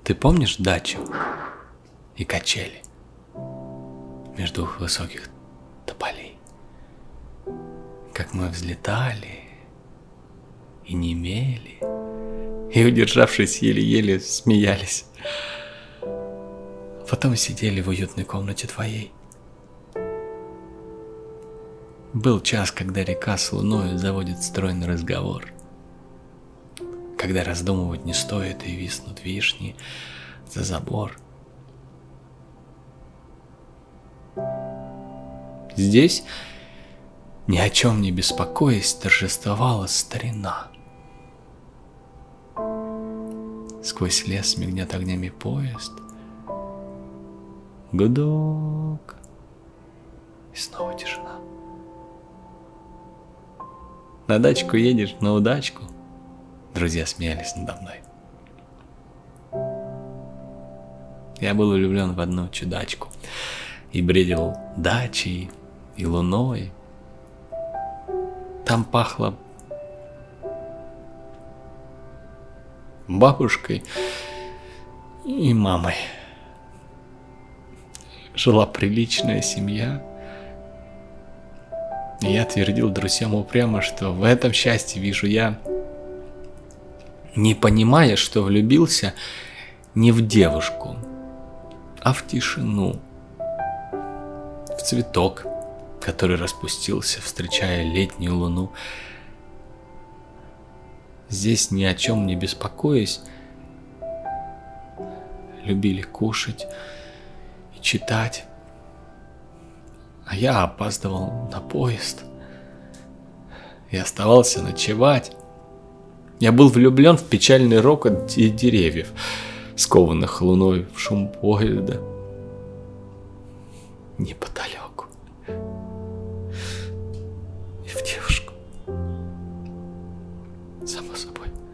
Ты помнишь дачу и качели между двух высоких тополей? Как мы взлетали и немели, и, удержавшись, еле-еле смеялись. Потом сидели в уютной комнате твоей. Был час, когда река с луною заводит стройный разговор, когда раздумывать не стоит и виснут вишни за забор. Здесь, ни о чем не беспокоясь, торжествовала старина. Сквозь лес мигнет огнями поезд. Гудок. И снова тишина. На дачку едешь, на удачку. Друзья смеялись надо мной. Я был влюблен в одну чудачку и бредил дачей и луной. Там пахло бабушкой и мамой. Жила приличная семья. И я твердил друзьям упрямо, что в этом счастье вижу я, не понимая, что влюбился не в девушку, а в тишину, в цветок, который распустился, встречая летнюю луну. Здесь, ни о чем не беспокоясь, любили кушать и читать, а я опаздывал на поезд и оставался ночевать. Я был влюблен в печальный рокот деревьев, скованных луной в шум поезда неподалеку, и в девушку, само собой.